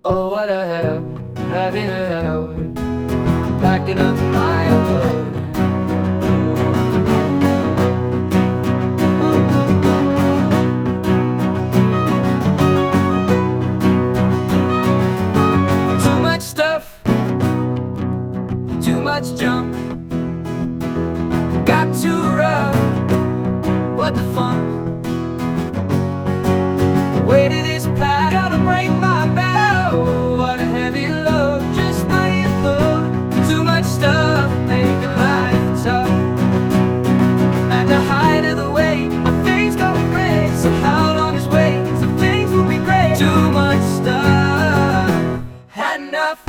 Oh, what a hell, having a hell, backing up my blood. Too much stuff, too much junk, got too rough, what the fun? Way to this path, gotta break my back. Oh, what a heavy load, just my info. Too much stuff, making life tough. At the height of the wave, my things go great. So how long is wait? Some things will be great. Too much stuff, had enough.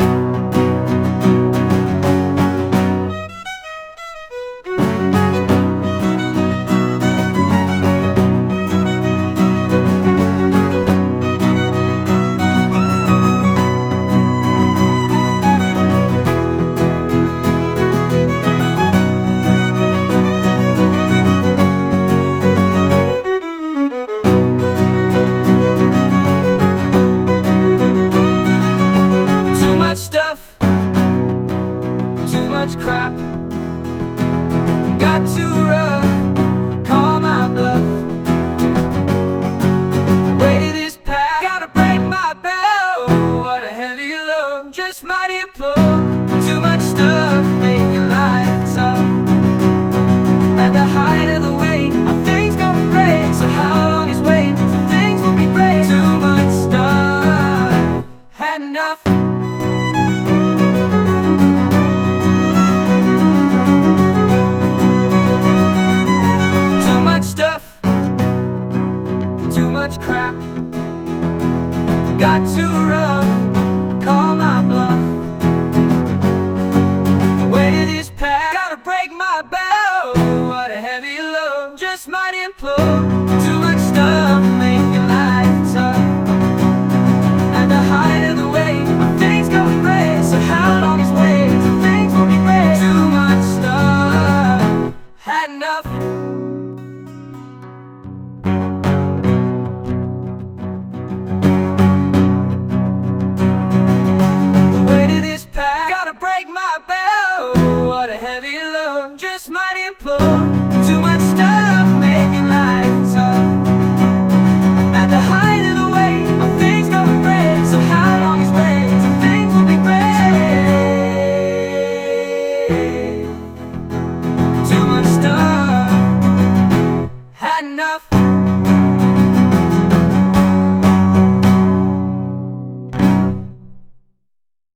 Too much crap, got too rough, call my bluff. Way to this path, gotta break my back. Oh, what a heavy load, just mighty implode. Too much stuff, making life tough. At the height of the wait, our things gonna break. So how long is wait? Things will be great. Too much stuff, had enough.